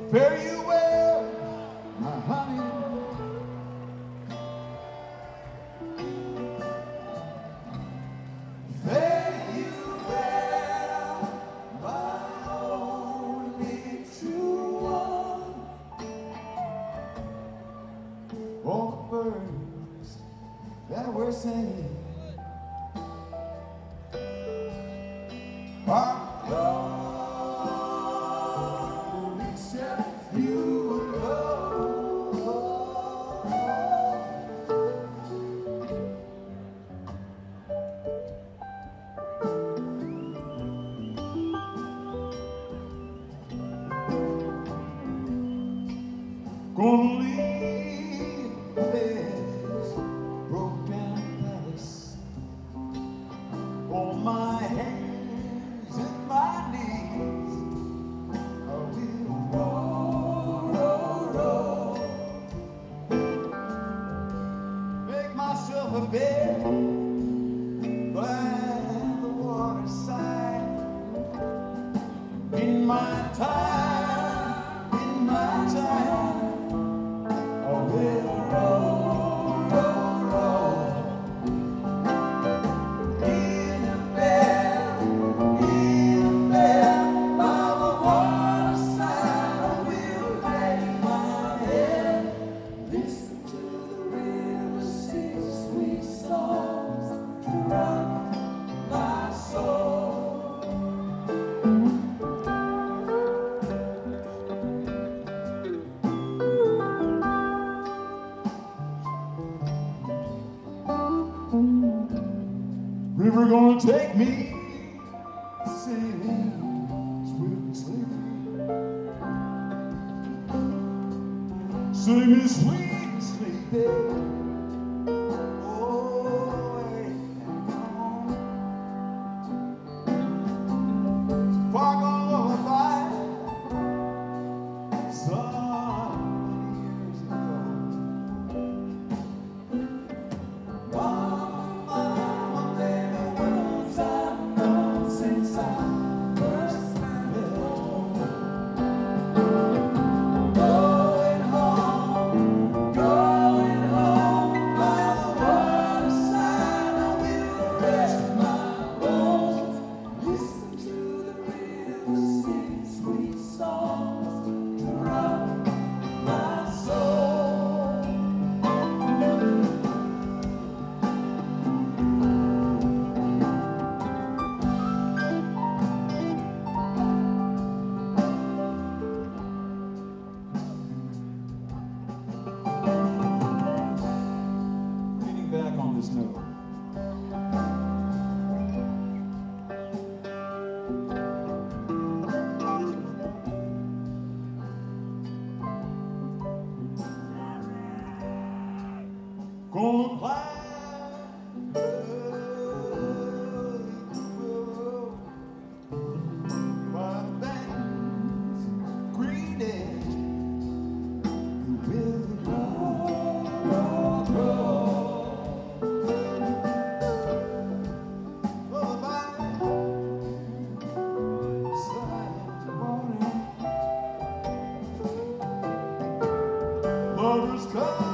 Fare you well, my honey. Fare you well, my only true one. All the birds that were singing are gone, except you alone. Gonna leave this broke-down palace on my hands and my knees. I will roll, roll, roll. Make myself a bed by the waterside. In my time, I will roll, roll, roll. In a bed by the waterside, I will lay my head, listen to the river sing sweet songs to rock my soul. River gonna take me sailing, sweet and sleepy. Sing me sweet and sleepy. Oh, hey, come on. Fog on lullaby. Some years ago. Back on this note. Gonna climb the willow by the bank's green edge. You will grow. Lovers come.